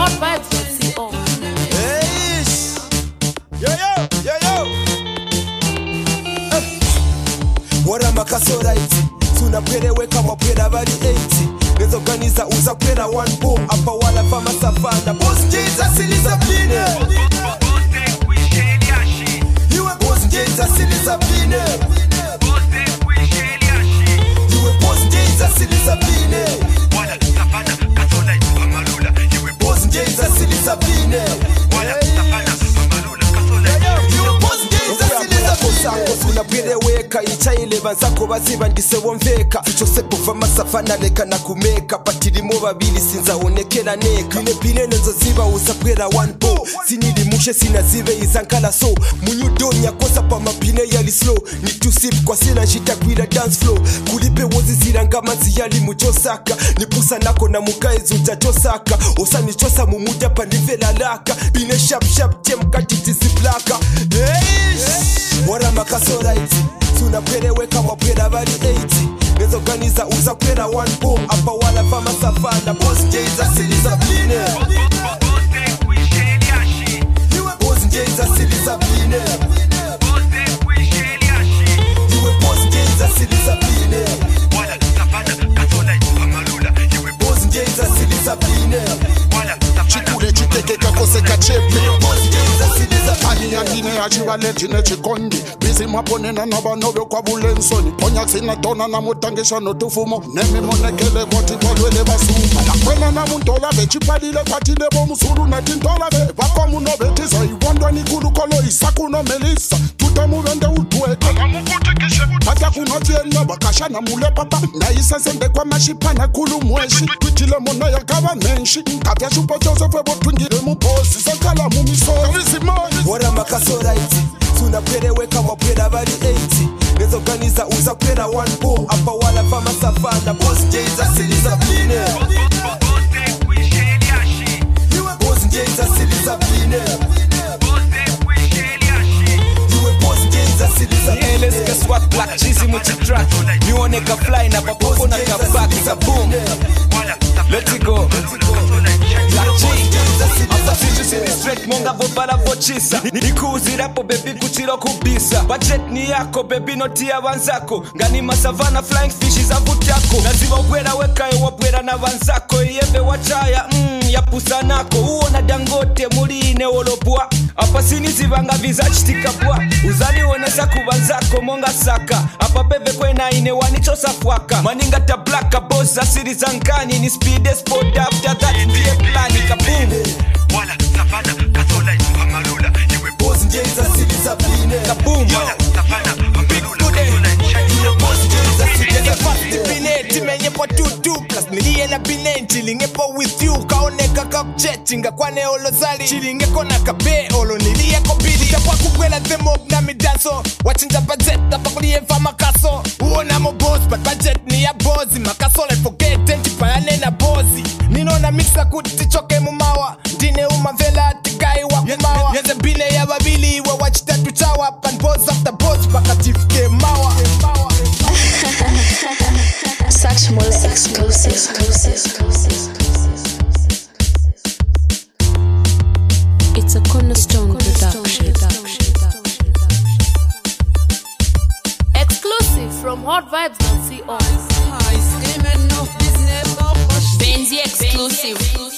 hotvibes.co. Hey, yo. Wara makasora iti tunapeleweka mapwera bali 80 nezoganiza uza kwera one boom apa wala fama savana boss Jesus Elizabine iwe boss Jesus Elizabine iwe boss Jesus Elizabine wala savana kasola amalula iwe boss Jesus Elizabine wala savana amalula kasola iwe boss Jesus Elizabine tunapeleweka ichaile banzako baziba ndisewomveka vichose kuva masafana leka na kumeka patirimo babili sinzaonekera neka pine nezo ziba usakwera one bo sinili mushe sinazibe izankala so munyudonya kosa pa mapine yali slow ni to sip kwa sina nshita kwira dance flow kulipe wozi ziranga manzi yali mujosaka nipusa nako na mukaezo jajosaka osani chosa mumuja pandivela laka pine sharp temkati tiziplaka wara makasora iti tunapeleweka mapwera bali 80 nezoganiza uza kwera one boom apa wala fama savana boss Jesus Elizabine iwe boss Jesus Elizabine iwe boss Jesus Elizabine wala savana kasola amalula iwe boss Jesus Elizabine wala savana chikule chiteke kakose kachepe boss Jesus Elizabine ani yandine achivale chine chikondi bizi maponena nabanobe kwa bulensoni ponya sina tona na mutangisha notufumo nemimonekele kwati kwalwele basuma nakwena na muntola vechipalile kwatile bomusulu natintola ve vakomuno vetiza iwondwa nikulukolo isakuno melisa tutamuvende utweke hata kunotiena bakasha na mule papa na isasende kwa mashipana kulumweshi twitile mona yakava menshi nkavya shupo joseph botwingire muposi sakala mumisovizimoni wara makasora iti tunapeleweka mapwera bali 80 nezoganiza uza kwera one boom apa wala fama savana boss Jesus Elizabine iwe boss Jesus Elizabine iwe boss Jesus Elizabine Yeah, let's get swat black cheesy multi-track. Nioneka fly na papopo na kabaki za boom. Let's go. Black cheese. After teachers in the street, monga vobala vochisa. Nikuzirapo baby kuchiro kubisa. Budget ni yako baby notia wanzako. Ngani masavana flying fishes avutako. Naziva wera weka ya wapwera na wanzako. Yebe wachaya yapusanako. Uona dangote muline olopua. Apa sini zivanga vizachitikapua. Uzali onesa kubanzako monga saka. Apa bebe kwena ine wanichosa fwaka. Maninga ta blacka boss asiri zankani. Ni speed sport after that ndiye plani kaboom. wala savana kasola amalula iwe boss Jesus Elizabine Kaboom. wala savana amalula iwe boss Jesus Elizabine Bineti menye po 2 plus nilie na binenti lingepo with you kaoneka kakchetinga kwane olozali chilinge kona kabe olo nilie kopili tapwa kukwela the mob na midanso wachinja budget tapakulie fa makaso uona mo boss but budget ni ya bozi makaso let forget enti payane na bozi ninona mixa kuti choke mumawa ndine umavela tigai wa kumawa yeze bine ya babili wa wachita tuchawa pan boss after boss pakatifike mawa Such more exclusive. It's a cornerstone production. Exclusive from hotvibes.co. Benzi exclusive.